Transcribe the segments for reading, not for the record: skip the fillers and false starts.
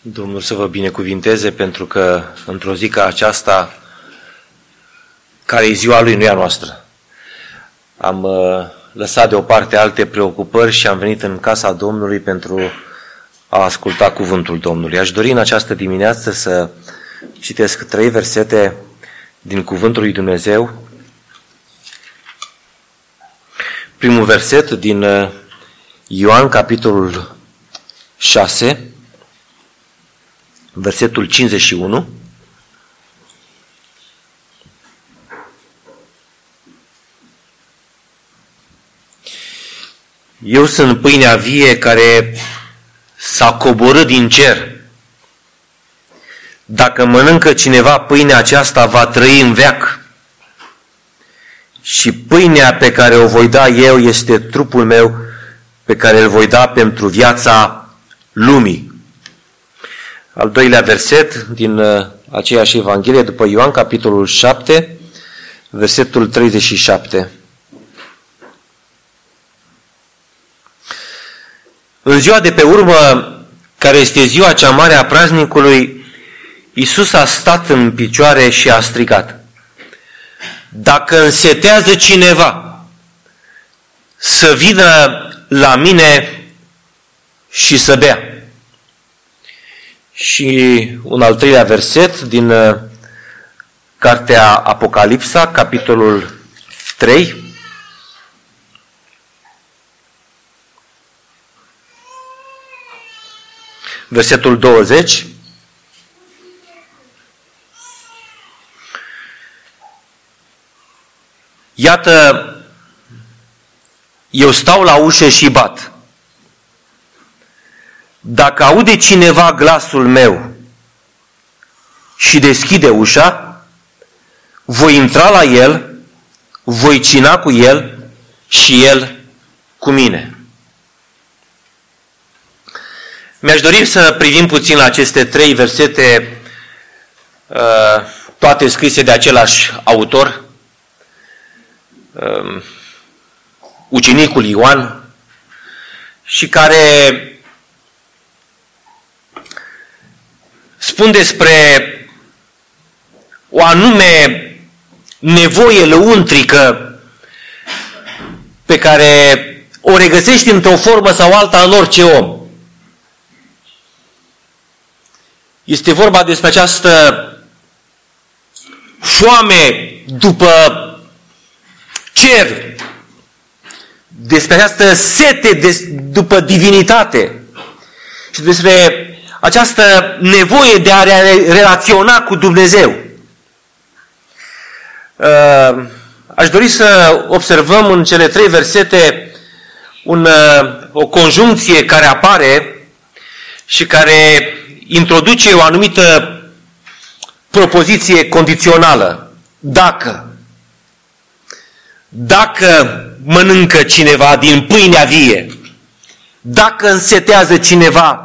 Domnul să vă binecuvinteze, pentru că într-o zi ca aceasta, care e ziua Lui, nu e a noastră, am lăsat deoparte alte preocupări și am venit în casa Domnului pentru a asculta cuvântul Domnului. Aș dori în această dimineață să citesc 3 versete din cuvântul lui Dumnezeu. Primul verset din Ioan, capitolul 6, versetul 51. Eu sunt pâinea vie care s-a coborât din cer. Dacă mănâncă cineva pâinea aceasta, va trăi în veac. Și pâinea pe care o voi da eu este trupul meu, pe care îl voi da pentru viața lumii. Al doilea verset din aceeași Evanghelie, după Ioan, capitolul 7, versetul 37. În ziua de pe urmă, care este ziua cea mare a praznicului, Iisus a stat în picioare și a strigat: dacă însetează cineva, să vină la mine și să bea. Și un al treilea verset din cartea Apocalipsa, capitolul 3, versetul 20. Iată, eu stau la ușă și bat. Dacă aude cineva glasul meu și deschide ușa, voi intra la el, voi cina cu el și el cu mine. Mi-aș dori să privim puțin la aceste 3 versete, toate scrise de același autor, ucenicul Ioan, și care spun despre o anume nevoie lăuntrică pe care o regăsești într-o formă sau alta în orice om. Este vorba despre această foame după cer, despre această sete după divinitate și despre această nevoie de a relaționa cu Dumnezeu. Aș dori să observăm în cele 3 versete o conjuncție care apare și care introduce o anumită propoziție condițională. Dacă mănâncă cineva din pâinea vie, dacă însetează cineva,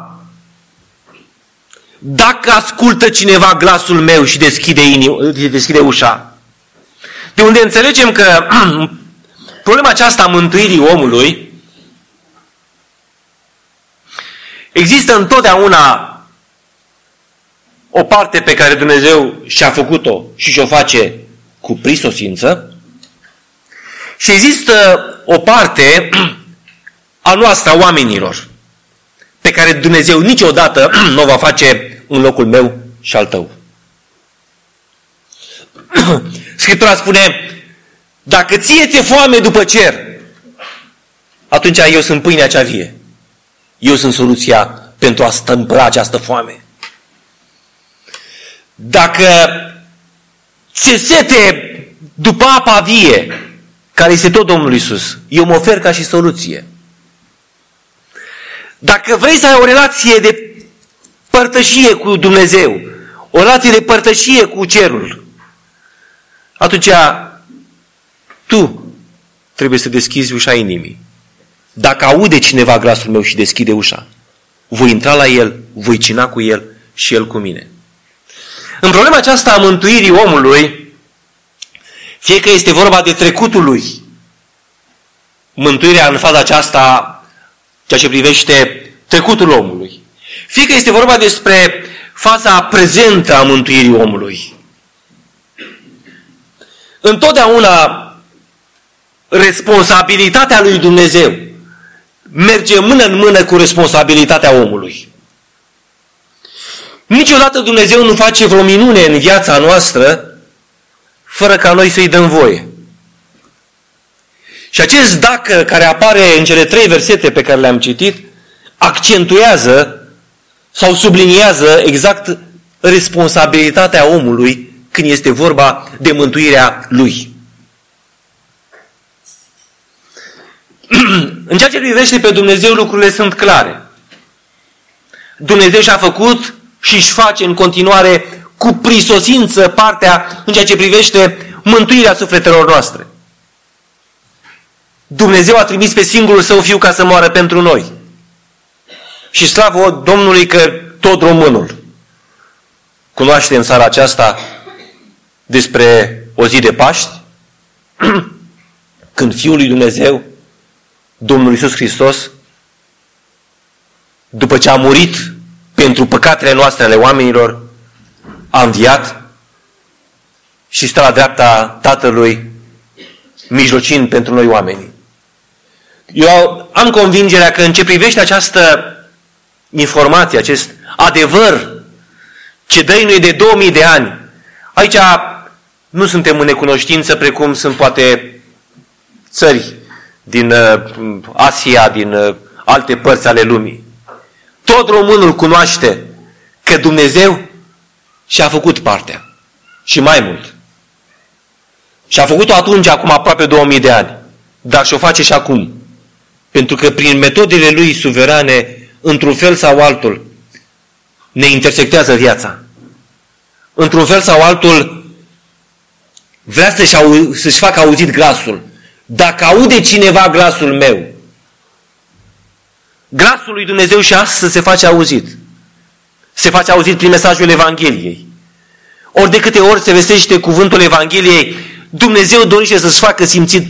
dacă ascultă cineva glasul meu și deschide ușa. De unde înțelegem că problema aceasta a mântuirii omului există întotdeauna o parte pe care Dumnezeu și-a făcut-o și și-o face cu prisosință și există o parte a noastră, a oamenilor, pe care Dumnezeu niciodată nu o va face în locul meu și al tău. Scriptura spune: dacă ție ți-e foame după cer, atunci eu sunt pâinea cea vie. Eu sunt soluția pentru a stâmpăra această foame. Dacă ți-e sete după apa vie, care este tot Domnul Iisus, eu mă ofer ca și soluție. Dacă vrei să ai o relație de părtășie cu Dumnezeu, o relație de părtășie cu cerul, atunci tu trebuie să deschizi ușa inimii. Dacă aude cineva glasul meu și deschide ușa, voi intra la el, voi cina cu el și el cu mine. În problema aceasta a mântuirii omului, fie că este vorba de trecutul lui, mântuirea în faza aceasta, ceea ce privește trecutul omului, fie că este vorba despre faza prezentă a mântuirii omului. Întotdeauna responsabilitatea lui Dumnezeu merge mână în mână cu responsabilitatea omului. Niciodată Dumnezeu nu face vreo minune în viața noastră fără ca noi să-i dăm voie. Și acest dacă care apare în cele 3 versete pe care le-am citit, accentuează sau subliniază exact responsabilitatea omului când este vorba de mântuirea lui. În ceea ce privește pe Dumnezeu, lucrurile sunt clare. Dumnezeu și-a făcut și își face în continuare cu prisosință partea în ceea ce privește mântuirea sufletelor noastre. Dumnezeu a trimis pe singurul Său Fiu ca să moară pentru noi. Și slavă Domnului că tot românul cunoaște în seara aceasta despre o zi de Paști, când Fiul lui Dumnezeu, Domnul Iisus Hristos, după ce a murit pentru păcatele noastre ale oamenilor, a înviat și stă la dreapta Tatălui, mijlocind pentru noi oamenii. Eu am convingerea că în ce privește această informație, acest adevăr ce dăinuie de 2000 de ani, aici nu suntem în necunoștință precum sunt poate țări din Asia, din alte părți ale lumii. Tot românul cunoaște că Dumnezeu și-a făcut partea. Și mai mult. Și-a făcut-o atunci, acum aproape 2000 de ani. Dar și-o face și acum. Pentru că prin metodele Lui suverane, într-un fel sau altul, ne intersectează viața. Într-un fel sau altul, vrea să-și facă auzit glasul. Dacă aude cineva glasul meu, glasul lui Dumnezeu și astăzi se face auzit. Se face auzit prin mesajul Evangheliei. Ori de câte ori se vestește cuvântul Evangheliei, Dumnezeu dorește să-și facă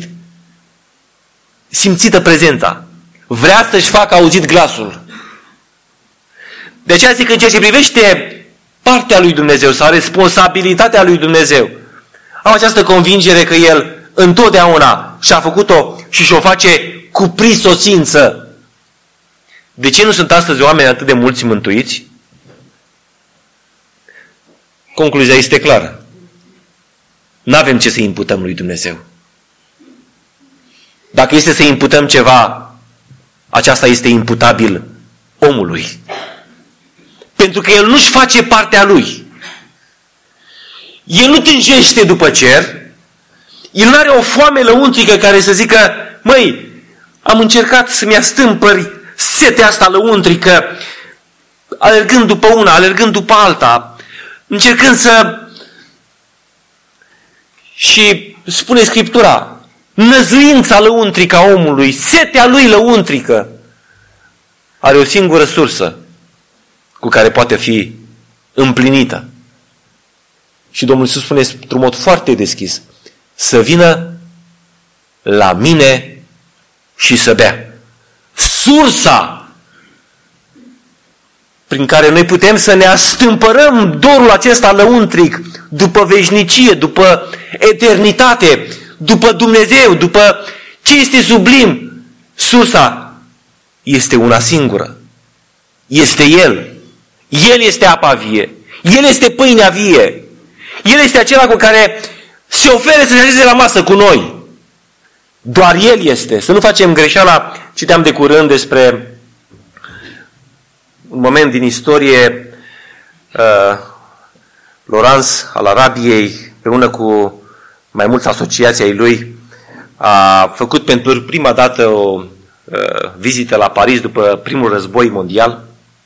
simțită prezența. Vrea să-și facă auzit glasul. De aceea zic că în ceea ce privește partea lui Dumnezeu sau responsabilitatea lui Dumnezeu, am această convingere că El întotdeauna și-a făcut-o și și-o face cu prisosință. De ce nu sunt astăzi oameni atât de mulți mântuiți? Concluzia este clară. N-avem ce să imputăm lui Dumnezeu. Dacă este să imputăm ceva, aceasta este imputabil omului. Pentru că el nu-și face partea lui. El nu tânjește după cer. El nu are o foame lăuntrică care să zică, măi, am încercat să-mi astâmpări setea asta lăuntrică, alergând după una, alergând după alta, încercând să... Și spune Scriptura, năzuința lăuntrică a omului, setea lui lăuntrică, are o singură sursă cu care poate fi împlinită. Și Domnul Iisus spune într-un mod foarte deschis, să vină la mine și să bea. Sursa prin care noi putem să ne astâmpărăm dorul acesta lăuntric după veșnicie, după eternitate, după Dumnezeu, după ce este sublim. Sursa este una singură. Este El. El este apa vie. El este pâinea vie. El este acela cu care se oferă să se așeze la masă cu noi. Doar El este. Să nu facem greșeala. Citeam de curând despre un moment din istorie, Lorenz al Arabiei, împreună cu mai mulți asociații ai lui, a făcut pentru prima dată o vizită la Paris după primul război mondial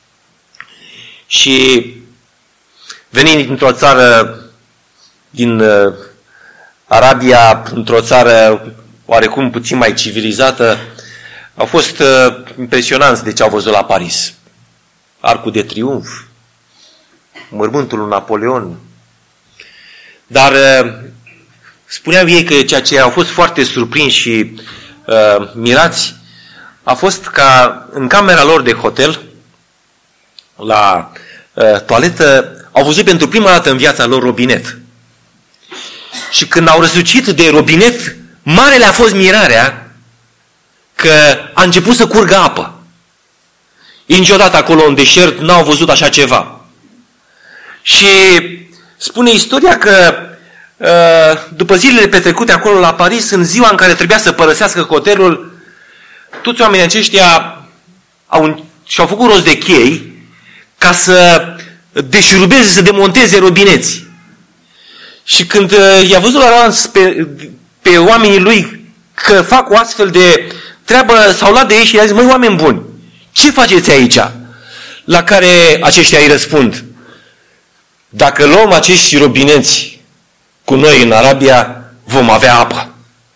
și venind dintr-o țară din Arabia, într-o țară oarecum puțin mai civilizată, au fost impresionanți de ce au văzut la Paris. Arcul de Triunf, mormântul lui Napoleon. Dar spuneau ei că ceea ce au fost foarte surprinși și mirați a fost ca în camera lor de hotel la toaletă au văzut pentru prima dată în viața lor robinet. Și când au răsucit de robinet, mare le-a fost mirarea că a început să curgă apă. Niciodată acolo în deșert n-au văzut așa ceva. Și spune istoria că după zilele petrecute acolo la Paris, în ziua în care trebuia să părăsească hotelul, toți oamenii aceștia și-au făcut rost de chei ca să deșurubeze, să demonteze robineți. Și când i-a văzut la Roland pe oamenii lui că fac o astfel de treabă, s-au luat de ei și i-a zis: măi, oameni buni, ce faceți aici? La care aceștia îi răspund: dacă luăm acești robineți cu noi în Arabia, vom avea apă.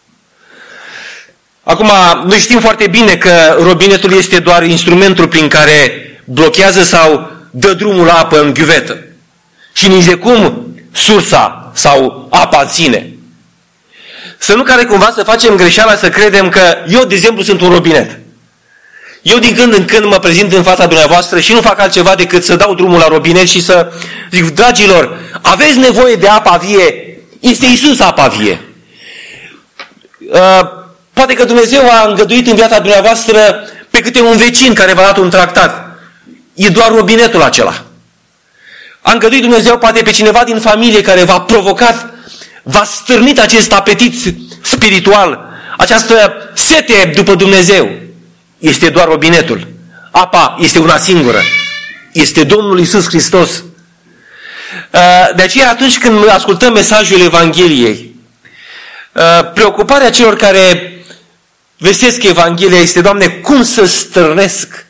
Acum, noi știm foarte bine că robinetul este doar instrumentul prin care blochează sau dă drumul la apă în ghiuvetă. Și nici de cum sursa sau apa în sine. Să nu care cumva să facem greșeala să credem că eu, de exemplu, sunt un robinet. Eu din când în când mă prezint în fața dumneavoastră și nu fac altceva decât să dau drumul la robinet și să zic: dragilor, aveți nevoie de apa vie? Este Iisus apa vie. Poate că Dumnezeu a îngăduit în viața dumneavoastră pe câte un vecin care v-a dat un tractat. E doar robinetul acela. A îngăduit Dumnezeu poate pe cineva din familie care v-a provocat, v-a stârnit acest apetit spiritual, această sete după Dumnezeu. Este doar robinetul. Apa este una singură. Este Domnul Iisus Hristos. De aceea, atunci când ascultăm mesajul Evangheliei, preocuparea celor care vestesc Evanghelia este: Doamne, cum să stârnesc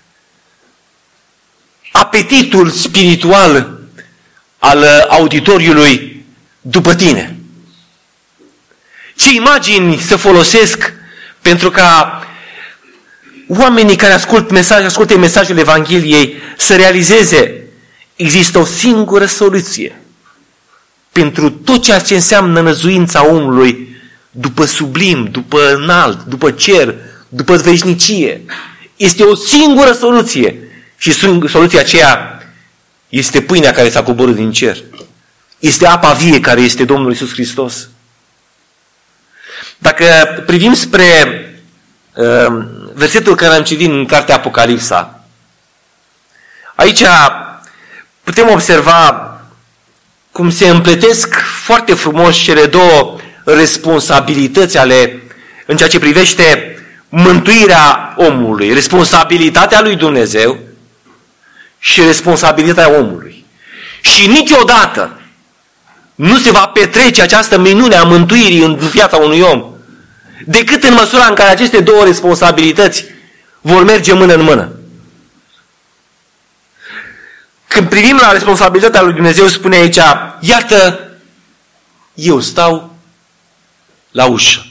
apetitul spiritual al auditoriului după Tine? Ce imagini să folosesc pentru ca oamenii care ascultă mesajul Evangheliei să realizeze: există o singură soluție pentru tot ceea ce înseamnă năzuința omului după sublim, după înalt, după cer, după veșnicie. Este o singură soluție și soluția aceea este pâinea care s-a coborât din cer. Este apa vie care este Domnul Iisus Hristos. Dacă privim spre versetul care am citit în cartea Apocalipsa, aici putem observa cum se împletesc foarte frumos cele două responsabilități în ceea ce privește mântuirea omului. Responsabilitatea lui Dumnezeu și responsabilitatea omului. Și niciodată nu se va petrece această minune a mântuirii în viața unui om decât în măsura în care aceste două responsabilități vor merge mână în mână. Când privim la responsabilitatea lui Dumnezeu, spune aici: iată, eu stau la ușă.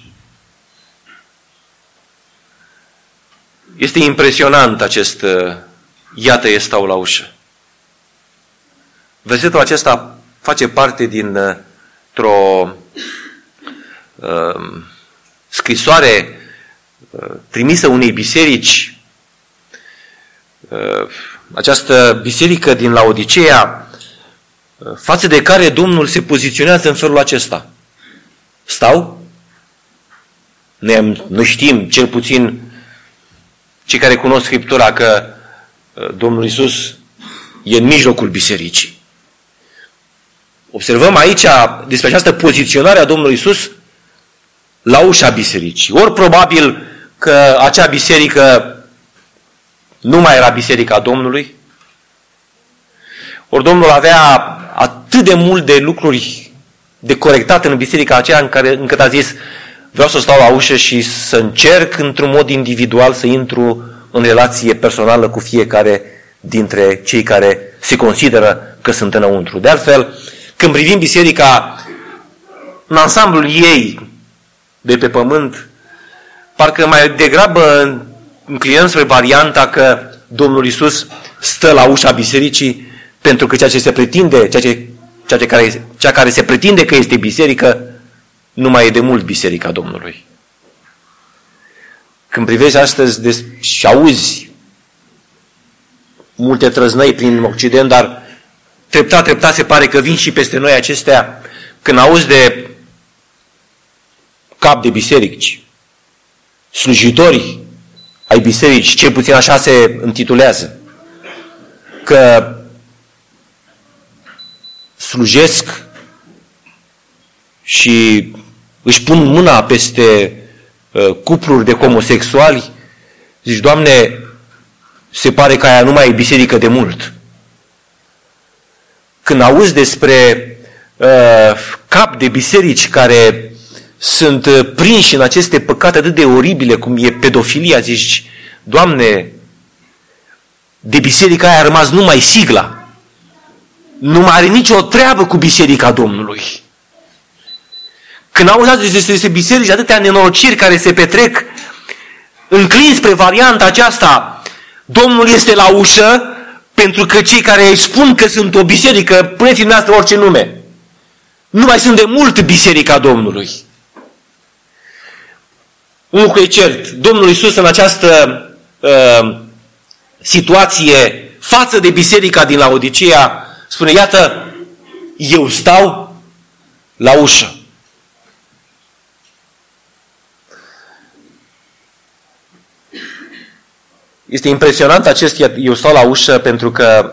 Este impresionant acest iată, eu stau la ușă. Versetul acesta face parte dintr-o scrisoare trimisă unei biserici. Această biserică din Laodiceea, față de care Domnul se poziționează în felul acesta: stau? Noi știm, cel puțin cei care cunosc Scriptura, că Domnul Iisus e în mijlocul bisericii. Observăm aici despre această poziționare a Domnului Iisus la ușa bisericii. Ori probabil că acea biserică nu mai era biserica Domnului, ori Domnul avea atât de mult de lucruri de corectat în biserica aceea încât a zis: vreau să stau la ușă și să încerc într-un mod individual să intru în relație personală cu fiecare dintre cei care se consideră că sunt înăuntru. De altfel, când privim biserica în ansamblul ei de pe pământ, parcă mai degrabă înclinăm spre varianta că Domnul Iisus stă la ușa bisericii, pentru că ceea ce se pretinde, cea care se pretinde că este biserică, nu mai e de mult biserica Domnului. Când privești astăzi și auzi multe trăznăi prin Occident, dar treptat se pare că vin și peste noi acestea. Când auzi de cap de biserici, slujitori ai biserici, cel puțin așa se intitulează, că slujesc și își pun mâna peste cupluri de homosexuali, zici, Doamne, se pare că aia nu mai e biserică de mult. Când auzi despre cap de biserici care sunt prinși în aceste păcate atât de oribile, cum e pedofilia, zici, Doamne, de biserica aia a rămas numai sigla. Nu mai are nicio treabă cu biserica Domnului. Când auzi despre biserici, atâtea nenorociri care se petrec, înclin spre varianta aceasta, Domnul este la ușă, pentru că cei care îi spun că sunt o biserică, puneți-mi dumneavoastră orice nume, nu mai sunt de mult biserica Domnului. Un lucru e cert, Domnul Iisus în această situație față de biserica din Laodiceea spune, iată, eu stau la ușă. Este impresionant acest eu stau la ușă, pentru că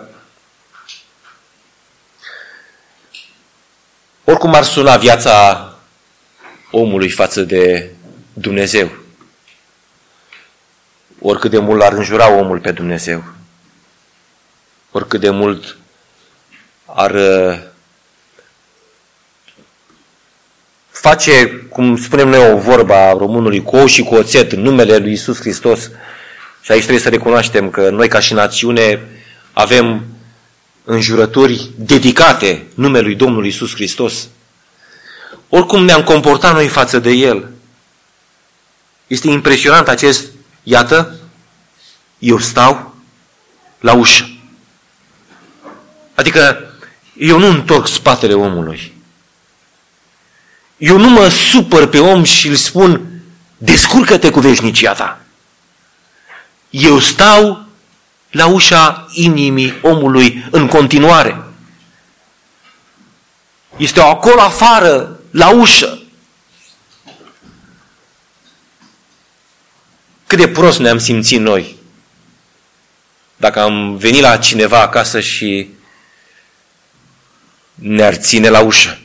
oricum ar suna viața omului față de Dumnezeu, oricât de mult ar înjura omul pe Dumnezeu, oricât de mult ar face, cum spunem noi o vorbă a românului, cu ou și cu oțet în numele lui Iisus Hristos. Și aici trebuie să recunoaștem că noi ca și națiune avem înjurături dedicate numelui Domnului Iisus Hristos. Oricum ne-am comportat noi față de El. Este impresionant acest, iată, eu stau la ușă. Adică eu nu întorc spatele omului. Eu nu mă supăr pe om și îl spun, descurcă-te cu veșnicia ta. Eu stau la ușa inimii omului în continuare. Este acolo afară, la ușă. Cât de prost ne-am simțit noi dacă am venit la cineva acasă și ne-ar ține la ușă.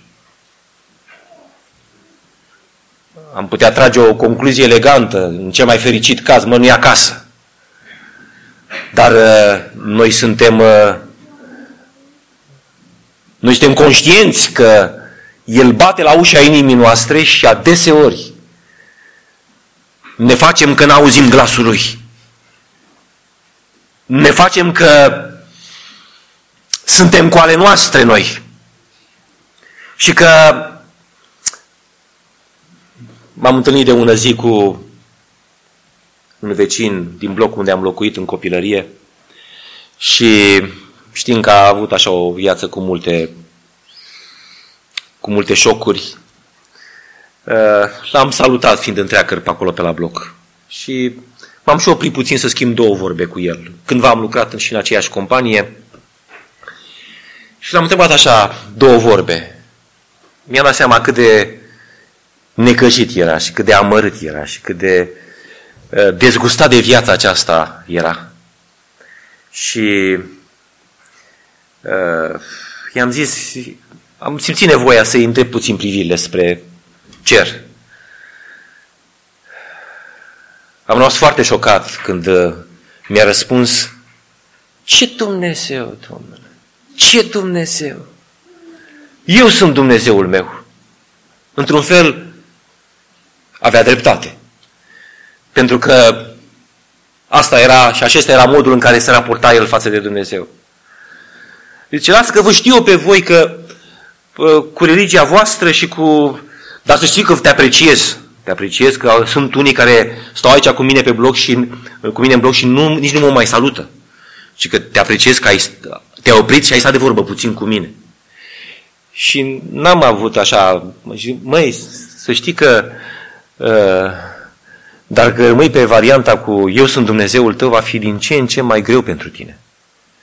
Am putea trage o concluzie elegantă, în cel mai fericit caz, mă, nu e acasă. Dar noi suntem conștienți că El bate la ușa inimii noastre și adeseori ne facem că n-auzim glasul Lui. Ne facem că suntem cu ale noastre noi. Și că m-am întâlnit de ună zi cu un vecin din blocul unde am locuit în copilărie și știm că a avut așa o viață cu multe șocuri. L-am salutat fiind întreagăr pe acolo pe la bloc și m-am și oprit puțin să schimb două vorbe cu el. Cândva am lucrat și în aceeași companie și l-am întrebat așa două vorbe. Mi-am dat seama cât de necăjit era și cât de amărât era și cât de dezgustat de viața aceasta era. Și i-am zis, am simțit nevoia să-i întreb puțin privirile spre cer. Am rămas foarte șocat când mi-a răspuns, ce Dumnezeu, Domnule? Ce Dumnezeu? Eu sunt Dumnezeul meu. Într-un fel, avea dreptate. Pentru că asta era și acesta era modul în care se raporta el față de Dumnezeu. Deci, lasă că vă știu eu pe voi că cu religia voastră și cu... Dar să știi că te apreciez. Te apreciez că sunt unii care stau aici cu mine pe bloc și cu mine în bloc și nici nu mă mai salută. Și că te apreciez că te-ai oprit și ai stat de vorbă puțin cu mine. Și n-am avut așa... Măi, să știi că... Dar că rămâi pe varianta cu eu sunt Dumnezeul tău, va fi din ce în ce mai greu pentru tine.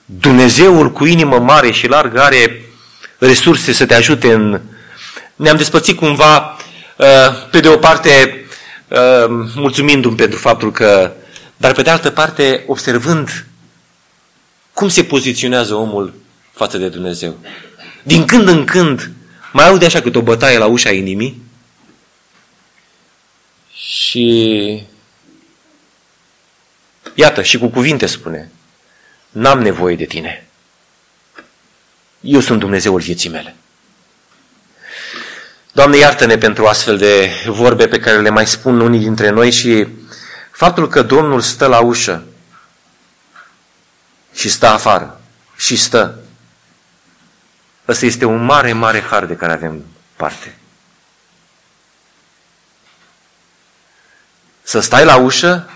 Dumnezeul cu inimă mare și largă are resurse să te ajute Ne-am despărțit cumva, pe de o parte, mulțumindu-mi pentru faptul că, dar pe de altă parte, observând cum se poziționează omul față de Dumnezeu. Din când în când, mai aude așa câte o bătaie la ușa inimii și iată, și cu cuvinte spune: n-am nevoie de tine. Eu sunt Dumnezeul vieții mele. Doamne, iartă-ne pentru astfel de vorbe pe care le mai spun unii dintre noi și faptul că Domnul stă la ușă și stă afară și stă. Ăsta este un mare, mare har de care avem parte. Să stai la ușă,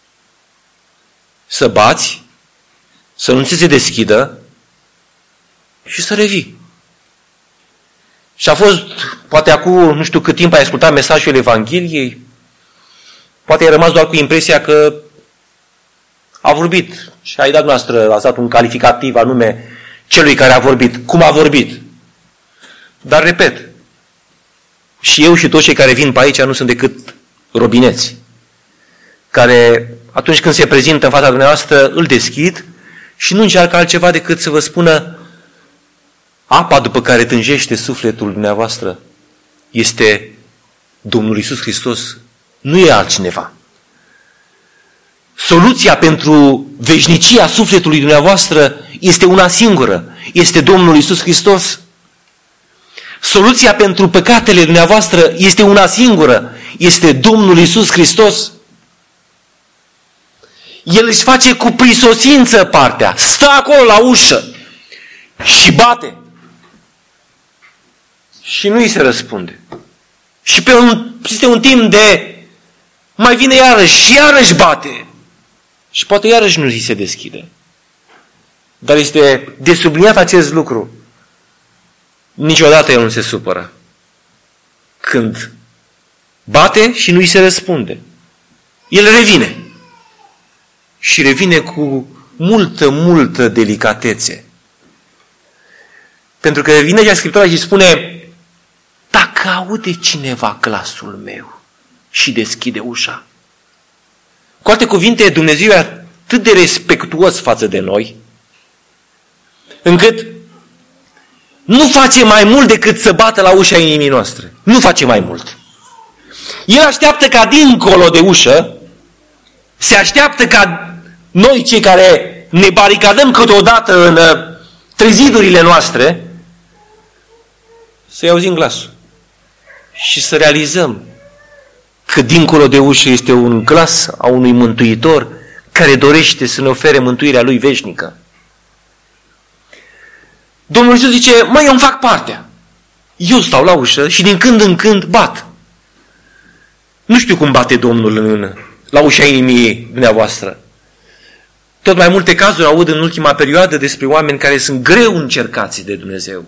să bați, să nu ți se deschidă și să revii. Și a fost, poate acum, nu știu cât timp ai ascultat mesajul Evangheliei, poate ai rămas doar cu impresia că a vorbit și ai dat noastră, ați dat un calificativ anume celui care a vorbit, cum a vorbit. Dar repet, și eu și toți cei care vin pe aici nu sunt decât robineți, care atunci când se prezintă în fața dumneavoastră îl deschid și nu încearcă altceva decât să vă spună: apa după care tânjește sufletul dumneavoastră este Domnul Iisus Hristos, nu e altcineva. Soluția pentru veșnicia sufletului dumneavoastră este una singură, este Domnul Iisus Hristos. Soluția pentru păcatele dumneavoastră este una singură, este Domnul Iisus Hristos. El își face cu prisosință partea, stă acolo la ușă și bate. Și nu îi se răspunde. Și peste un timp de mai vine iarăși și iarăși bate. Și poate iarăși nu îi se deschide. Dar este de subliniat acest lucru. Niciodată el nu se supără. Când bate și nu îi se răspunde, el revine. Și revine cu multă, multă delicatețe. Pentru că vine la Scriptura și spune: dacă aude cineva glasul meu și deschide ușa. Cu alte cuvinte, Dumnezeu e atât de respectuos față de noi, încât nu face mai mult decât să bată la ușa inimii noastre. Nu face mai mult. El așteaptă ca dincolo de ușă, se așteaptă ca noi, cei care ne baricadăm câteodată între zidurile noastre, să-i auzim glasul și să realizăm că dincolo de ușă este un glas a unui mântuitor care dorește să ne ofere mântuirea lui veșnică. Domnul Iisus zice: măi, eu îmi fac partea. Eu stau la ușă și din când în când bat. Nu știu cum bate Domnul la ușa inimii dumneavoastră. Tot mai multe cazuri aud în ultima perioadă despre oameni care sunt greu încercați de Dumnezeu.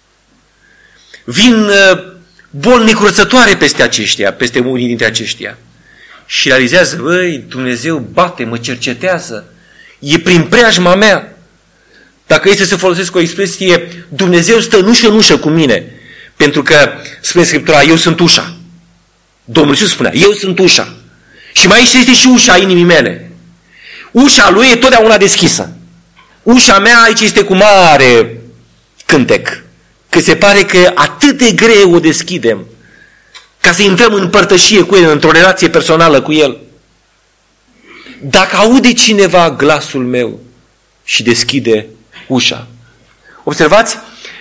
Vin boli necurățătoare peste aceștia, peste unii dintre aceștia. Și realizează: băi, Dumnezeu bate, mă cercetează, e prin preajma mea. Dacă este să folosesc o expresie, Dumnezeu stă în ușă cu mine. Pentru că, spune Scriptura, eu sunt ușa. Domnul Iisus spunea: eu sunt ușa. Și mai este și ușa inimii mele. Ușa lui e totdeauna deschisă. Ușa mea aici este cu mare cântec. Că se pare că atât de greu o deschidem ca să intrăm în părtășie cu El, într-o relație personală cu El. Dacă aude cineva glasul meu și deschide ușa. Observați?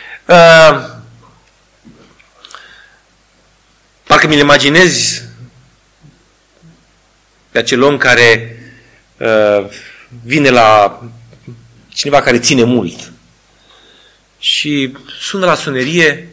Parcă mi-l imaginez pe acel om care vine la cineva care ține mult și sună la sunerie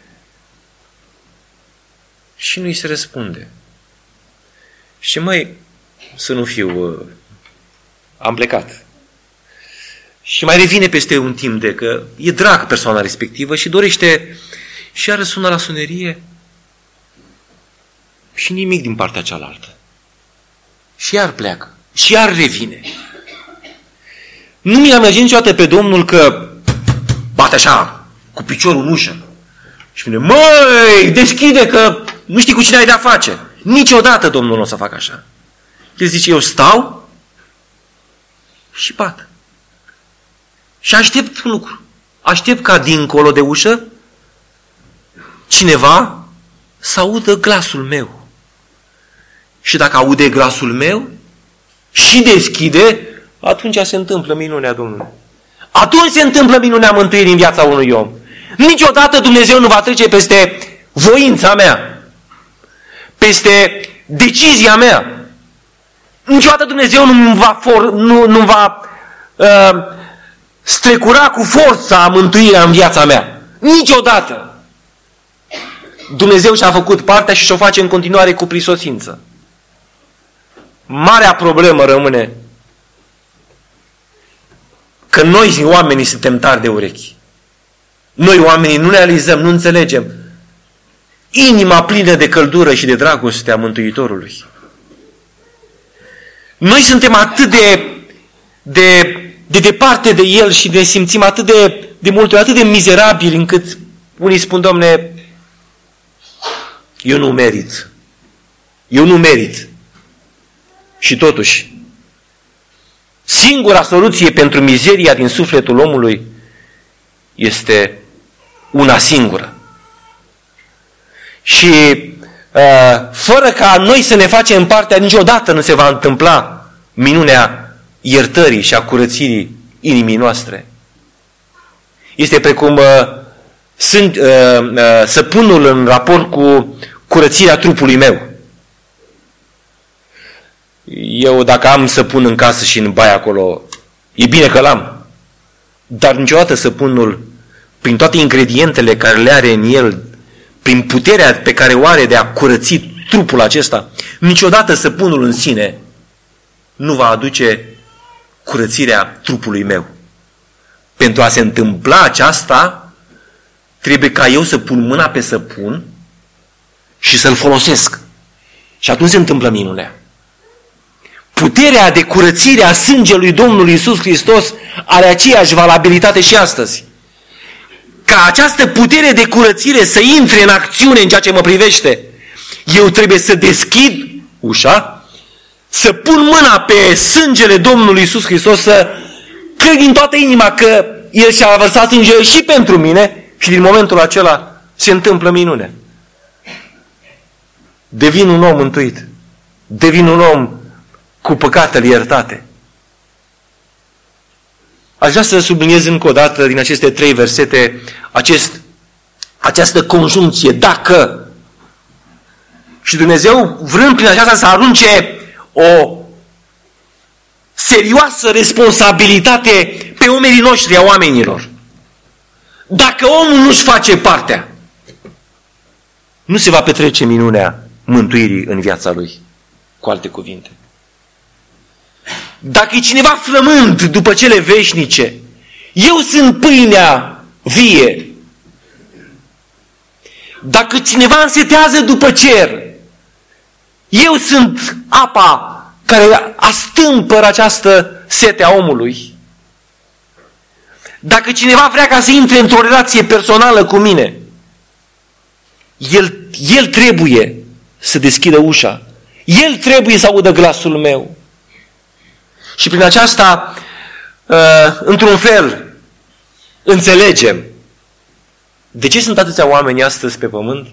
și nu îi se răspunde. Și măi, să nu fiu, am plecat. Și mai revine peste un timp de că e drag persoana respectivă și dorește și iară sună la sunerie și nimic din partea cealaltă. Și iar pleacă. Și iar revine. Nu mi-a imaginat niciodată pe Domnul că bate așa, cu piciorul în ușă. Și spune, măi, deschide că nu știi cu cine ai de-a face. Niciodată Domnul nu o să facă așa. El zice, eu stau și bat. Și aștept un lucru. Aștept ca dincolo de ușă cineva să audă glasul meu. Și dacă aude glasul meu și deschide, atunci se întâmplă minunea Domnului. Atunci se întâmplă minunea mântuirii în viața unui om. Niciodată Dumnezeu nu va trece peste voința mea, peste decizia mea. Niciodată Dumnezeu nu va strecura cu forța mântuirea în viața mea. Niciodată. Dumnezeu și-a făcut partea și și-o face în continuare cu prisosință. Marea problemă rămâne că noi oamenii suntem tari de urechi. Noi oamenii nu realizăm, nu înțelegem inima plină de căldură și de dragoste a Mântuitorului. Noi suntem atât de departe de El și ne simțim atât de multe ori, atât de mizerabili, încât unii spun, Doamne, eu nu merit. Eu nu merit. Și totuși, singura soluție pentru mizeria din sufletul omului este una singură. Și fără ca noi să ne facem partea, niciodată nu se va întâmpla minunea iertării și a curățirii inimii noastre. Este precum săpunul în raport cu curățirea trupului meu. Eu dacă am săpun în casă și în baie acolo, e bine că l-am. Dar niciodată săpunul, prin toate ingredientele care le are în el, prin puterea pe care o are de a curăți trupul acesta, niciodată săpunul în sine nu va aduce curățirea trupului meu. Pentru a se întâmpla aceasta, trebuie ca eu să pun mâna pe săpun și să-l folosesc. Și atunci se întâmplă minunea. Puterea de curățire a sângelui Domnului Iisus Hristos are aceeași valabilitate și astăzi. Ca această putere de curățire să intre în acțiune în ceea ce mă privește, eu trebuie să deschid ușa, să pun mâna pe sângele Domnului Iisus Hristos, să cred din toată inima că El și-a vărsat sângele și pentru mine și din momentul acela se întâmplă minune. Devin un om mântuit. Devin un om cu păcatele iertate. Aș vrea să subliniez încă o dată din aceste 3 versete această conjuncție, dacă. Și Dumnezeu, vrând prin aceasta să arunce o serioasă responsabilitate pe oamenii noștri, a oamenilor. Dacă omul nu-și face partea, nu se va petrece minunea mântuirii în viața lui. Cu alte cuvinte. Dacă e cineva flămând după cele veșnice, eu sunt pâinea vie. Dacă cineva însetează după cer, eu sunt apa care astâmpără această sete a omului. Dacă cineva vrea ca să intre într-o relație personală cu mine, el trebuie să deschidă ușa. El trebuie să audă glasul meu. Și prin aceasta, într-un fel, înțelegem de ce sunt atâția oameni astăzi pe pământ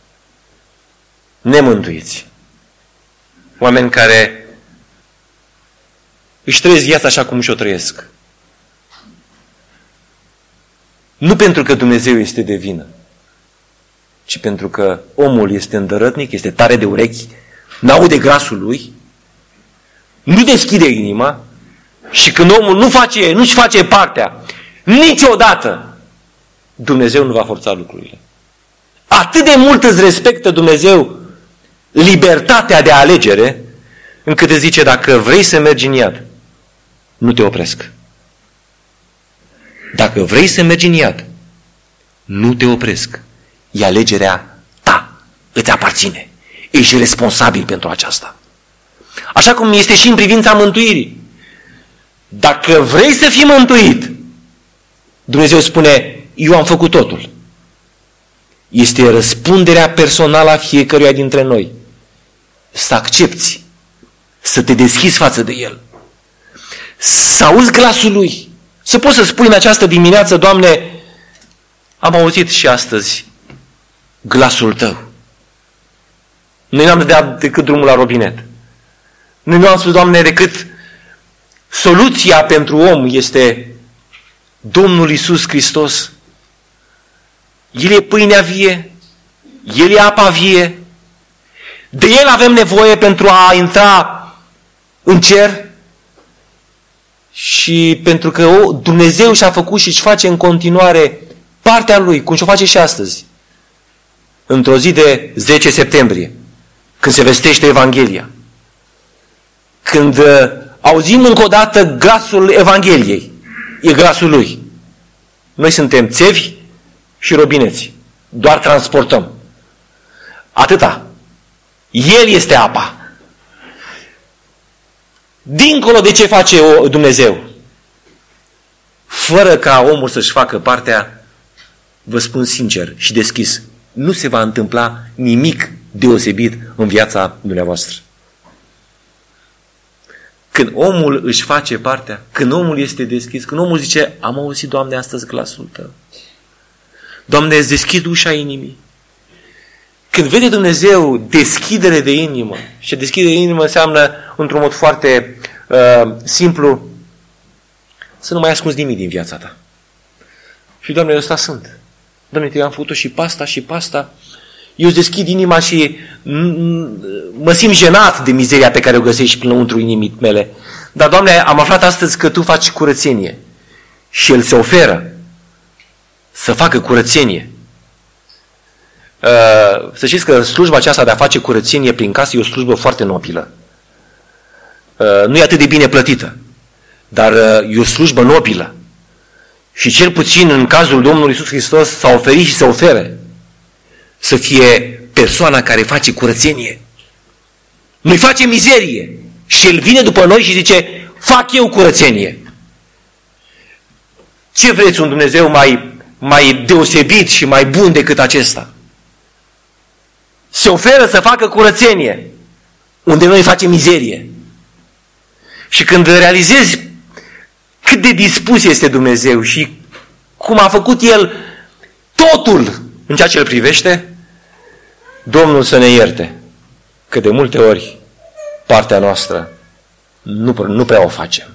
nemântuiți. Oameni care își trăiesc viața așa cum și-o trăiesc. Nu pentru că Dumnezeu este de vină, ci pentru că omul este îndărătnic, este tare de urechi, n-aude glasul lui, nu deschide inima și când omul nu-și face partea, niciodată Dumnezeu nu va forța lucrurile. Atât de mult îți respectă Dumnezeu libertatea de alegere, încât îți zice, dacă vrei să mergi în iad, nu te opresc. Dacă vrei să mergi în iad, nu te opresc. E alegerea ta, îți aparține. Ești responsabil pentru aceasta. Așa cum este și în privința mântuirii. Dacă vrei să fii mântuit, Dumnezeu spune, eu am făcut totul. Este răspunderea personală a fiecăruia dintre noi. Să accepți, să te deschizi față de El, să auzi glasul Lui, să poți să spui în această dimineață, Doamne, am auzit și astăzi glasul Tău. Noi n-am dat decât drumul la robinet. Noi nu am spus, Doamne, decât soluția pentru om este Domnul Iisus Hristos. El e pâinea vie, El e apa vie, de El avem nevoie pentru a intra în cer și pentru că Dumnezeu și-a făcut și își face în continuare partea Lui, cum și-o face și astăzi, într-o zi de 10 septembrie, când se vestește Evanghelia, când auzim încă o dată glasul Evangheliei, e glasul Lui. Noi suntem țevi și robineți, doar transportăm. Atâta. El este apa. Dincolo de ce face Dumnezeu, fără ca omul să-și facă partea, vă spun sincer și deschis, nu se va întâmpla nimic deosebit în viața dumneavoastră. Când omul își face partea, când omul este deschis, când omul zice, am auzit, Doamne, astăzi glasul Tău. Doamne, îți deschid ușa inimii. Când vede Dumnezeu deschidere de inimă, și deschidere de inimă înseamnă, într-un mod foarte simplu, să nu mai ascunzi nimic din viața ta. Și, Doamne, ăsta sunt. Doamne, eu am făcut și pasta și pasta. Eu îți deschid inima și mă simt jenat de mizeria pe care o găsești înăuntru inimii mele. Dar, Doamne, am aflat astăzi că Tu faci curățenie. Și El se oferă să facă curățenie. Să știți că slujba aceasta de a face curățenie prin casă e o slujbă foarte nobilă. Nu e atât de bine plătită, dar e o slujbă nobilă. Și cel puțin în cazul Domnului Iisus Hristos s-a oferit și se ofere să fie persoana care face curățenie. Noi facem mizerie și El vine după noi și zice, fac eu curățenie. Ce vreți un Dumnezeu mai deosebit și mai bun decât acesta? Se oferă să facă curățenie unde noi facem mizerie. Și când realizezi cât de dispus este Dumnezeu și cum a făcut El totul în ceea ce îl privește, Domnul să ne ierte că de multe ori partea noastră nu prea o facem.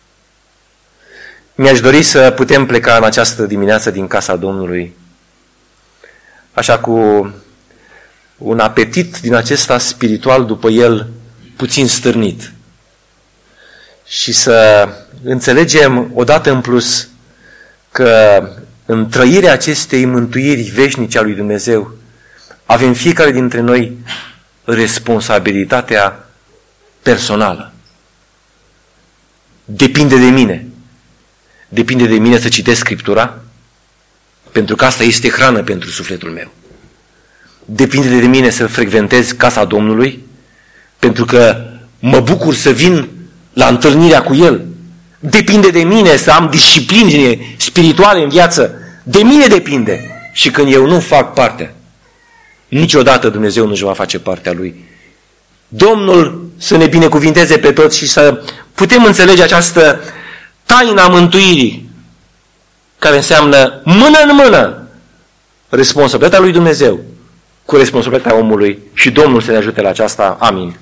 Mi-aș dori să putem pleca în această dimineață din casa Domnului așa cu un apetit din acesta spiritual după El puțin stârnit și să înțelegem odată în plus că în trăirea acestei mântuiri veșnice a lui Dumnezeu avem fiecare dintre noi responsabilitatea personală. Depinde de mine. Depinde de mine să citesc Scriptura, pentru că asta este hrană pentru sufletul meu. Depinde de mine să frecventez casa Domnului, pentru că mă bucur să vin la întâlnirea cu El. Depinde de mine să am discipline spirituale în viață. De mine depinde. Și când eu nu fac partea, niciodată Dumnezeu nu-și va face partea Lui. Domnul să ne binecuvinteze pe toți și să putem înțelege această taina mântuirii, care înseamnă mână în mână responsabilitatea lui Dumnezeu cu responsabilitatea omului și Domnul să ne ajute la aceasta. Amin.